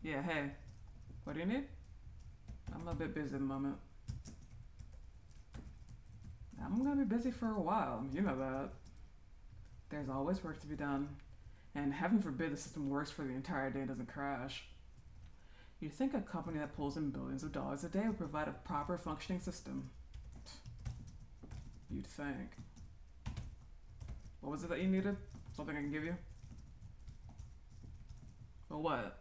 Yeah, hey, what do you need? I'm a bit busy at the moment. I'm gonna be busy for a while, you know that. There's always work to be done, and heaven forbid the system works for the entire day and doesn't crash. You'd think a company that pulls in billions of dollars a day would provide a proper functioning system. You'd think. What was it that you needed? Something I can give you? Well, what?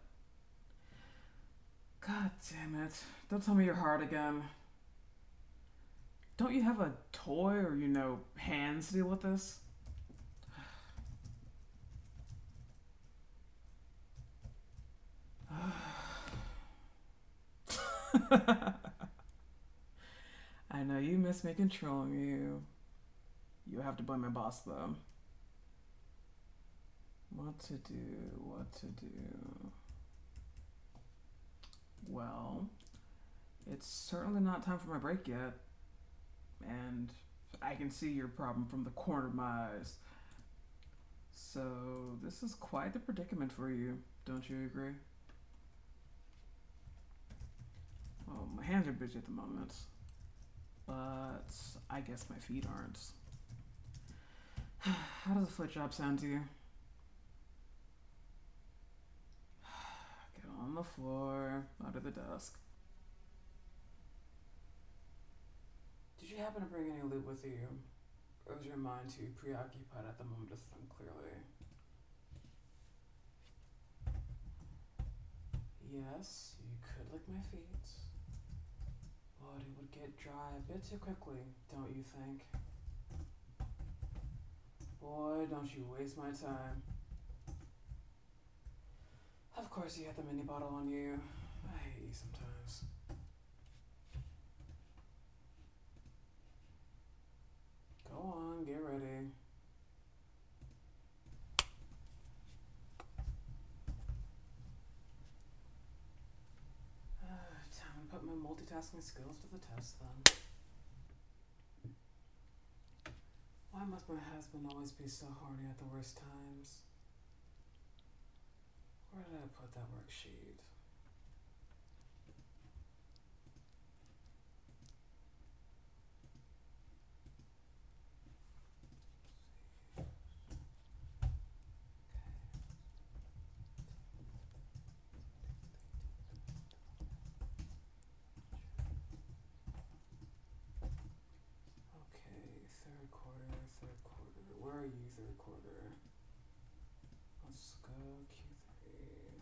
God damn it. Don't tell me you're hard again. Don't you have a toy or, hands to deal with this? I know you miss me controlling you. You have to blame my boss, though. What to do? What to do? Well, it's certainly not time for my break yet. And I can see your problem from the corner of my eyes. So, this is quite the predicament for you, don't you agree? Well, my hands are busy at the moment, but I guess my feet aren't. How does a foot job sound to you? Get on the floor, under the desk. Did you happen to bring any lube with you? Or is your mind too preoccupied at the moment to think clearly? Yes, you could lick my feet, but it would get dry a bit too quickly, don't you think? Boy, don't you waste my time. Of course you have the mini bottle on you. I hate you sometimes. Go on, get ready. Time to put my multitasking skills to the test then. Why must my husband always be so horny at the worst times? Where did I put that worksheet? Okay, third quarter. Where are you, third quarter? Let's go Q3.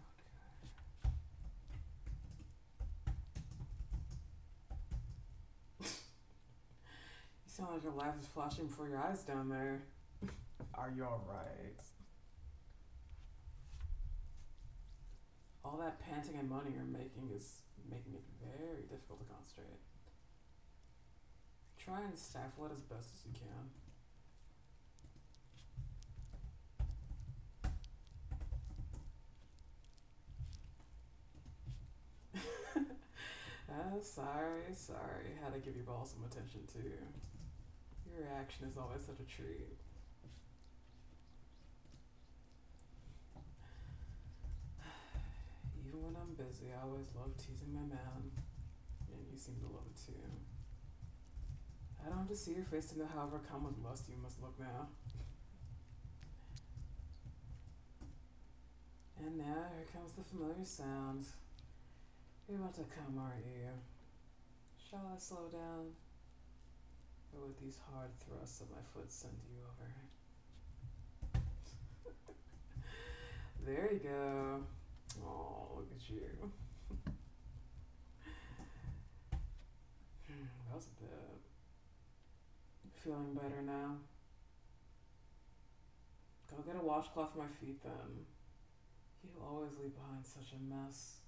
Okay. You sound like your life is flashing before your eyes down there. Are you alright? All that panting and moaning you're making is making it very difficult to concentrate. Try and stifle it as best as you can. Sorry. Had to give your ball some attention too. Your reaction is always such a treat. Even when I'm busy, I always love teasing my man. And you seem to love it too. I don't have to see your face to know how overcome with lust you must look now. And now here comes the familiar sound. You're about to come, aren't you? Shall I slow down? Or would these hard thrusts of my foot send you over? There you go. Oh, look at you. That was a bit. Feeling better now? Go get a washcloth for my feet then. You always leave behind such a mess.